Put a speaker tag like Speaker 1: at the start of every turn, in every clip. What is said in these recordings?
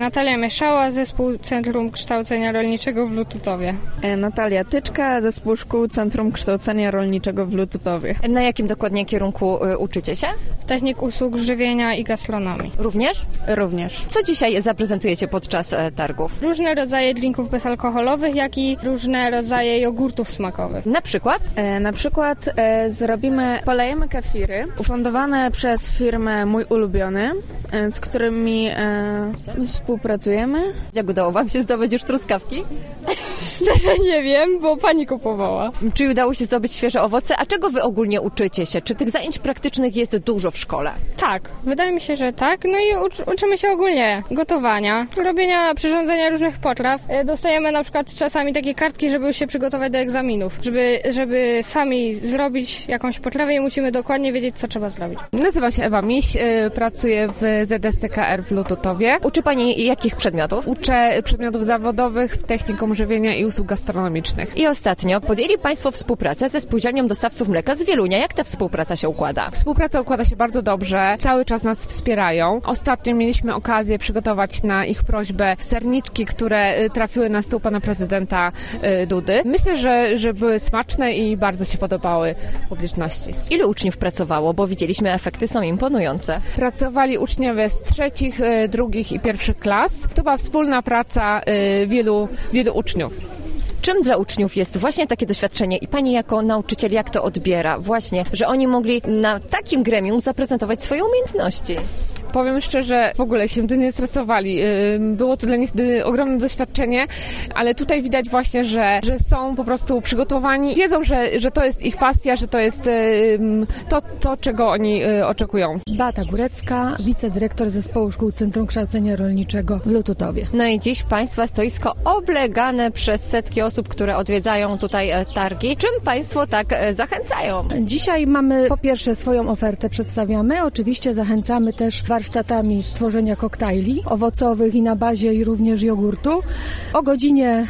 Speaker 1: Natalia Mieszała, Zespół Centrum Kształcenia Rolniczego w Lututowie.
Speaker 2: Natalia Tyczka, Zespół Szkół Centrum Kształcenia Rolniczego w Lututowie.
Speaker 3: Na jakim dokładnie kierunku uczycie się?
Speaker 1: Technik usług żywienia i gastronomii.
Speaker 3: Również?
Speaker 2: Również.
Speaker 3: Co dzisiaj zaprezentujecie podczas targów?
Speaker 1: Różne rodzaje drinków bezalkoholowych, jak i różne rodzaje jogurtów smakowych.
Speaker 3: Na przykład?
Speaker 2: Na przykład polejemy kefiry ufundowane przez firmę Mój Ulubiony, z którymi współpracujemy.
Speaker 3: Jak udało wam się zdobyć już truskawki?
Speaker 1: Szczerze nie wiem, bo pani kupowała.
Speaker 3: Czy udało się zdobyć świeże owoce? A czego wy ogólnie uczycie się? Czy tych zajęć praktycznych jest dużo w szkole?
Speaker 1: Tak, wydaje mi się, że tak. No i uczymy się ogólnie gotowania, robienia, przyrządzenia różnych potraw. Dostajemy na przykład czasami takie kartki, żeby się przygotować do egzaminów. Żeby sami zrobić jakąś potrawę i musimy dokładnie wiedzieć, co trzeba zrobić.
Speaker 4: Nazywam się Ewa Miś, pracuję w ZSTKR w Lututowie.
Speaker 3: Uczy pani jakich przedmiotów?
Speaker 4: Uczę przedmiotów zawodowych w technikum żywienia i usług gastronomicznych.
Speaker 3: I ostatnio podjęli państwo współpracę ze Spółdzielnią Dostawców Mleka z Wielunia. Jak ta współpraca się układa?
Speaker 4: Współpraca układa się bardzo dobrze. Cały czas nas wspierają. Ostatnio mieliśmy okazję przygotować na ich prośbę serniczki, które trafiły na stół pana prezydenta Dudy. Myślę, że były smaczne i bardzo się podobały publiczności.
Speaker 3: Ilu uczniów pracowało? Bo widzieliśmy, efekty są imponujące.
Speaker 4: Pracowali uczniowie z 3., 2. i 1. klas. To była wspólna praca wielu uczniów.
Speaker 3: Czym dla uczniów jest właśnie takie doświadczenie i pani jako nauczyciel jak to odbiera? Właśnie, że oni mogli na takim gremium zaprezentować swoje umiejętności.
Speaker 4: Powiem szczerze, w ogóle się tym nie stresowali. Było to dla nich ogromne doświadczenie, ale tutaj widać właśnie, że są po prostu przygotowani. Wiedzą, że to jest ich pasja, że to jest to czego oni oczekują.
Speaker 5: Beata Górecka, wicedyrektor Zespołu Szkół Centrum Kształcenia Rolniczego w Lututowie.
Speaker 3: No i dziś państwa stoisko oblegane przez setki osób, które odwiedzają tutaj targi. Czym państwo tak zachęcają?
Speaker 5: Dzisiaj mamy po pierwsze swoją ofertę przedstawiamy. Oczywiście zachęcamy też warsztatami stworzenia koktajli owocowych i na bazie i również jogurtu. O godzinie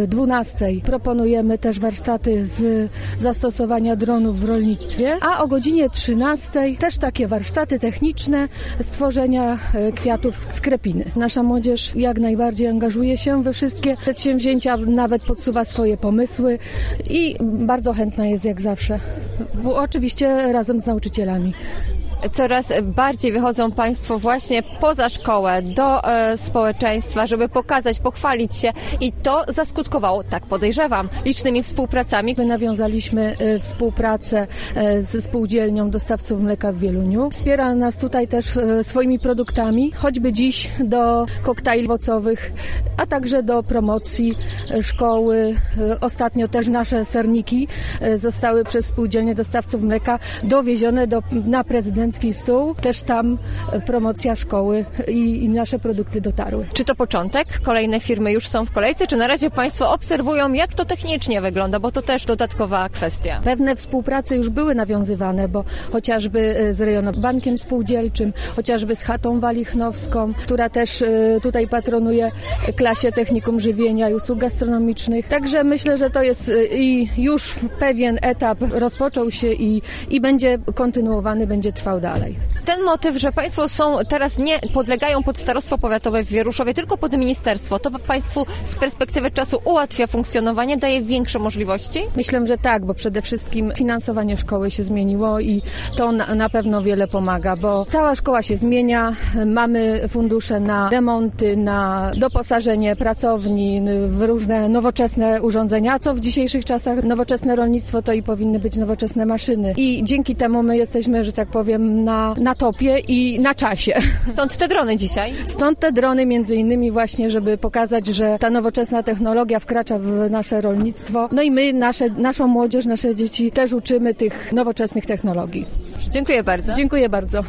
Speaker 5: 12 proponujemy też warsztaty z zastosowania dronów w rolnictwie, a o godzinie 13 też takie warsztaty techniczne stworzenia kwiatów z krepiny. Nasza młodzież jak najbardziej angażuje się we wszystkie przedsięwzięcia, nawet podsuwa swoje pomysły i bardzo chętna jest jak zawsze. Oczywiście razem z nauczycielami.
Speaker 3: Coraz bardziej wychodzą państwo właśnie poza szkołę, do społeczeństwa, żeby pokazać, pochwalić się i to zaskutkowało, tak podejrzewam, licznymi współpracami.
Speaker 5: My nawiązaliśmy współpracę ze Spółdzielnią Dostawców Mleka w Wieluniu. Wspiera nas tutaj też swoimi produktami, choćby dziś do koktajli owocowych, a także do promocji szkoły. Ostatnio też nasze serniki zostały przez Spółdzielnię Dostawców Mleka dowiezione na prezydencki stół. Też tam promocja szkoły i nasze produkty dotarły.
Speaker 3: Czy to początek? Kolejne firmy już są w kolejce? Czy na razie państwo obserwują, jak to technicznie wygląda? Bo to też dodatkowa kwestia.
Speaker 5: Pewne współprace już były nawiązywane, bo chociażby z Rejonowym Bankiem Spółdzielczym, chociażby z Chatą Walichnowską, która też tutaj patronuje klasie Technikum Żywienia i Usług Gastronomicznych. Także myślę, że to jest i już pewien etap rozpoczął się i będzie kontynuowany, będzie trwał dalej.
Speaker 3: Ten motyw, że państwo teraz nie podlegają pod starostwo powiatowe w Wieruszowie, tylko pod ministerstwo, to państwu z perspektywy czasu ułatwia funkcjonowanie, daje większe możliwości?
Speaker 5: Myślę, że tak, bo przede wszystkim finansowanie szkoły się zmieniło i to na pewno wiele pomaga, bo cała szkoła się zmienia, mamy fundusze na remonty, na doposażenie pracowni, w różne nowoczesne urządzenia, a co w dzisiejszych czasach nowoczesne rolnictwo to i powinny być nowoczesne maszyny. I dzięki temu my jesteśmy, że tak powiem, na topie i na czasie.
Speaker 3: Stąd te drony dzisiaj?
Speaker 5: Stąd te drony między innymi właśnie, żeby pokazać, że ta nowoczesna technologia wkracza w nasze rolnictwo. No i my, naszą młodzież, nasze dzieci też uczymy tych nowoczesnych technologii.
Speaker 3: Dziękuję bardzo.
Speaker 5: Dziękuję bardzo.